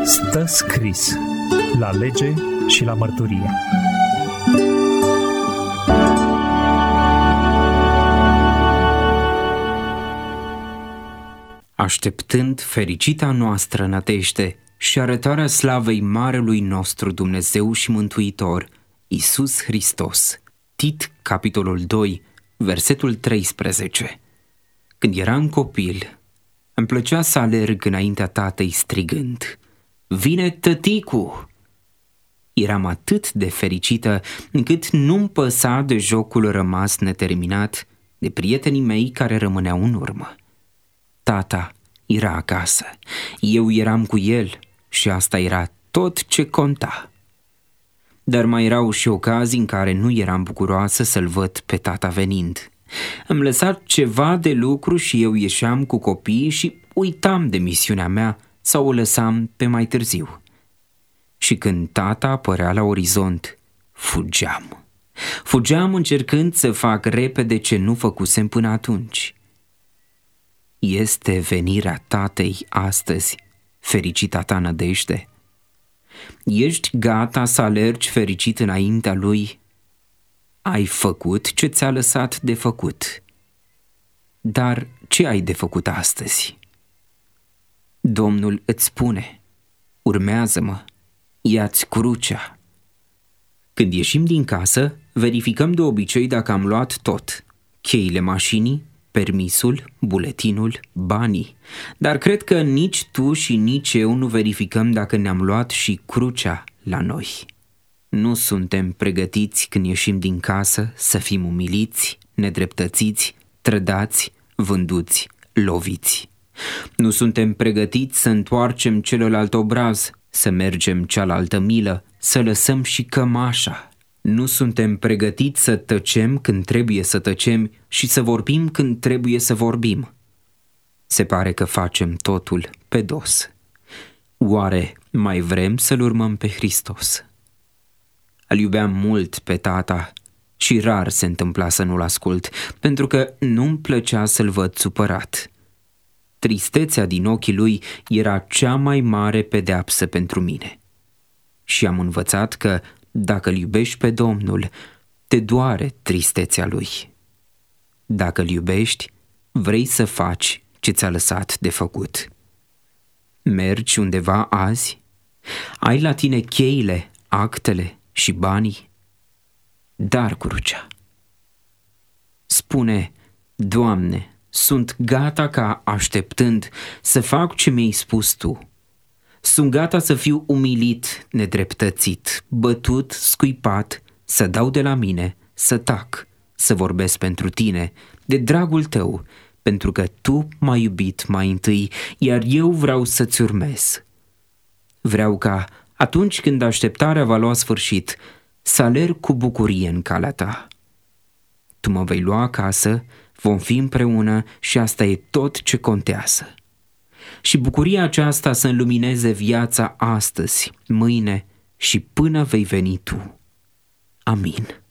Stă scris la lege și la mărturie. Așteptând fericita noastră nădejde și arătarea slavei marelui nostru Dumnezeu și Mântuitor, Iisus Hristos. Tit, capitolul 2, versetul 13. Când eram copil, îmi plăcea să alerg înaintea tatăi strigând: "Vine tăticu!" Eram atât de fericită încât nu-mi păsa de jocul rămas neterminat, de prietenii mei care rămâneau în urmă. Tata era acasă, eu eram cu el și asta era tot ce conta. Dar mai erau și ocazii în care nu eram bucuroasă să-l văd pe tata venind. Îmi lăsa ceva de lucru și eu ieșeam cu copiii și uitam de misiunea mea sau o lăsam pe mai târziu. Și când tata apărea la orizont, fugeam. Fugeam încercând să fac repede ce nu făcusem până atunci. Este venirea tatei astăzi, fericita ta nădejde? Ești gata să alergi fericit înaintea lui? Ai făcut ce ți-a lăsat de făcut. Dar ce ai de făcut astăzi? Domnul îți spune: urmează-mă, ia-ți crucea. Când ieșim din casă, verificăm de obicei dacă am luat tot: cheile mașinii, permisul, buletinul, banii. Dar cred că nici tu și nici eu nu verificăm dacă ne-am luat și crucea la noi. Nu suntem pregătiți când ieșim din casă să fim umiliți, nedreptățiți, trădați, vânduți, loviți. Nu suntem pregătiți să întoarcem celălalt obraz, să mergem cealaltă milă, să lăsăm și cămașa. Nu suntem pregătiți să tăcem când trebuie să tăcem și să vorbim când trebuie să vorbim. Se pare că facem totul pe dos. Oare mai vrem să-L urmăm pe Hristos? Îl iubeam mult pe tata și rar se întâmpla să nu-l ascult, pentru că nu-mi plăcea să-l văd supărat. Tristețea din ochii lui era cea mai mare pedeapsă pentru mine. Și am învățat că dacă îl iubești pe Domnul, te doare tristețea lui. Dacă îl iubești, vrei să faci ce ți-a lăsat de făcut. Mergi undeva azi? Ai la tine cheile, actele și banii? Dar crucea. Spune: Doamne, sunt gata ca, așteptând, să fac ce mi-ai spus Tu. Sunt gata să fiu umilit, nedreptățit, bătut, scuipat, să dau de la mine, să tac, să vorbesc pentru Tine, de dragul Tău, pentru că Tu m-ai iubit mai întâi, iar eu vreau să-ți urmez. Vreau ca, atunci când așteptarea va lua sfârșit, să alerg cu bucurie în calea Ta. Tu mă vei lua acasă, vom fi împreună și asta e tot ce contează. Și bucuria aceasta să înlumineze viața astăzi, mâine și până vei veni Tu. Amin.